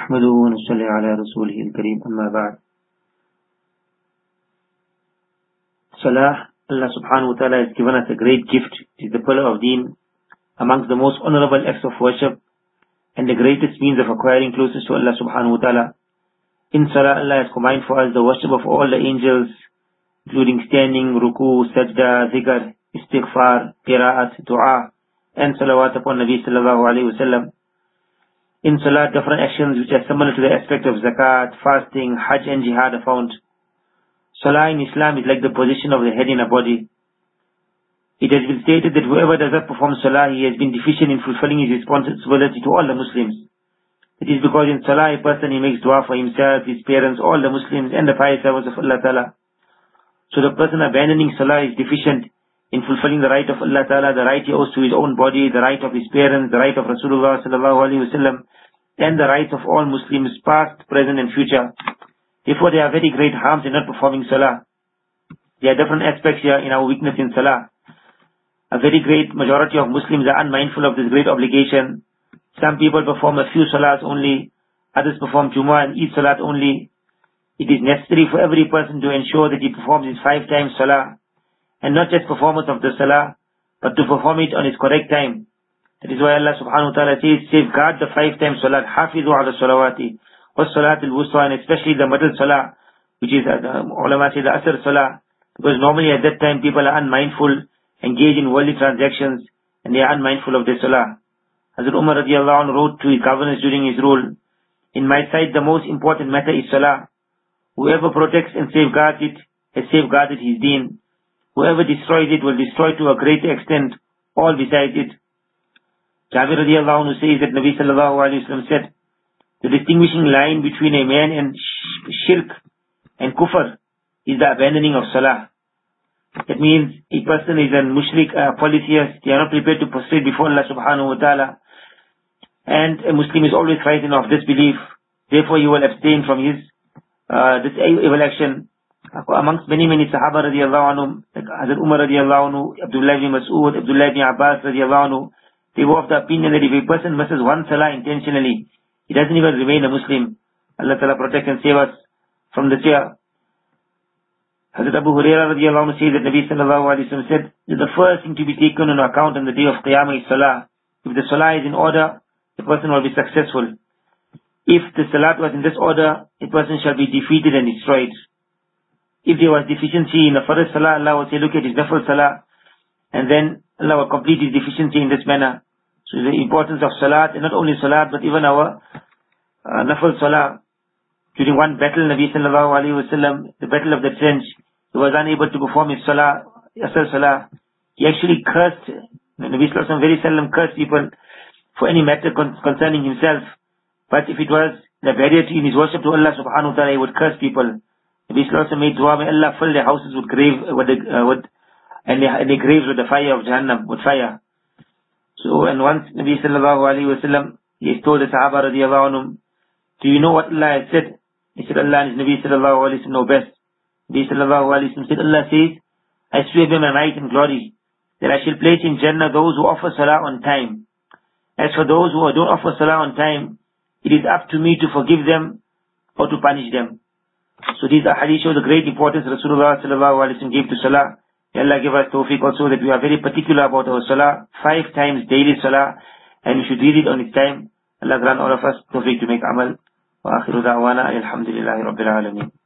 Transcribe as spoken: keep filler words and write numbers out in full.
نحمده ونصلي على رسوله الكريم أما بعد. Salah, Allah subhanahu wa ta'ala has given us a great gift. It is the pillar of deen, amongst the most honorable acts of worship and the greatest means of acquiring closest to Allah subhanahu wa ta'ala. In Salah, Allah has commanded for us the worship of all the angels, including standing, ruku, sajda, zikr, istighfar, qira'at, dua, and salawat upon Nabi sallallahu alayhi wa sallam. In Salah, different actions which are similar to the aspect of zakat, fasting, hajj and jihad are found. Salah in Islam is like the position of the head in a body. It has been stated that whoever does not perform Salah, he has been deficient in fulfilling his responsibility to all the Muslims. It is because in Salah a person he makes dua for himself, his parents, all the Muslims and the pious servants of Allah Ta'ala. So the person abandoning Salah is deficient in fulfilling the right of Allah Ta'ala, the right he owes to his own body, the right of his parents, the right of Rasulullah Sallallahu Alaihi Wasallam, and the rights of all Muslims, past, present and future. Therefore there are very great harms in not performing Salah. There are different aspects here in our weakness in Salah. A very great majority of Muslims are unmindful of this great obligation. Some people perform a few Salahs only, others perform Jummah and Eid Salat only. It is necessary for every person to ensure that he performs his five times Salah, and not just performance of the Salah, but to perform it on its correct time. That is why Allah subhanahu wa ta'ala says, safeguard the five times Salat, hafizu ala salawati, was Salat al-Wusta, and especially the middle Salah, which is, uh, the ulama say the Asr Salah, because normally at that time people are unmindful, engage in worldly transactions, and they are unmindful of their Salah. Hazrat Umar radiallahu anhu wrote to his governors during his rule, in my sight the most important matter is Salah. Whoever protects and safeguards it has safeguarded his deen. Whoever destroys it will destroy to a greater extent all besides it. Jabir radiallahu anhu says that Nabi sallallahu alayhi wa sallam said, the distinguishing line between a man and shirk and kufr is the abandoning of Salah. That means a person is a mushrik, a polytheist, they are not prepared to prostrate before Allah subhanahu wa ta'ala. And a Muslim is always frightened of this belief. Therefore he will abstain from his uh, this evil action. Amongst many, many Sahaba radiallahu anhu, like Hazrat Umar radiallahu anhu, Abdullah ibn Mas'ud, Abdullah ibn Abbas radiallahu anhu, they were of the opinion that if a person misses one Salah intentionally, he doesn't even remain a Muslim. Allah Ta'ala protect and save us from the fear. Hazrat Abu Hurairah radiallahu anhu says that Nabi sallallahu alayhi wa sallam said that the first thing to be taken into account on the day of Qiyamah is Salah. If the Salah is in order, the person will be successful. If the Salat was in disorder, a person shall be defeated and destroyed. If there was deficiency in the first Salah, Allah will say, look at his nafil Salah, and then Allah will complete his deficiency in this manner. So the importance of Salat, and not only Salat, but even our uh, nafil Salah. During one battle, Nabi sallallahu alayhi wa sallam, the battle of the trench, he was unable to perform his Salah, Asr Salah. He actually cursed, Nabi sallallahu alayhi wa sallam very seldom cursed people for any matter con concerning himself. But if it was the barrier to in his worship to Allah subhanahu wa ta'ala, he would curse people. Nabi sallallahu alayhi wa sallam made dua, may Allah fill their houses with grave, with the, uh, with, and their, and their graves with the fire of Jahannam, with fire. So, and once Nabi sallallahu alayhi wa sallam, he told the Sahaba radiallahu anhum, do you know what Allah has said? He said, Allah and His Nabi sallallahu alayhi wa sallam know best. Nabi sallallahu alayhi wa sallam said, Allah says, I swear by my might and glory, that I shall place in Jannah those who offer Salah on time. As for those who don't offer Salah on time, it is up to me to forgive them or to punish them. So these are hadith show the great importance Rasulullah sallallahu alayhi wa sallam gave to Salah. May Allah give us tawfiq also that we are very particular about our Salah, five times daily Salah, and we should read it on its time. Allah grant all of us tawfiq to make amal. Wa akhiru da'wana alhamdulillahi rabbil alameen.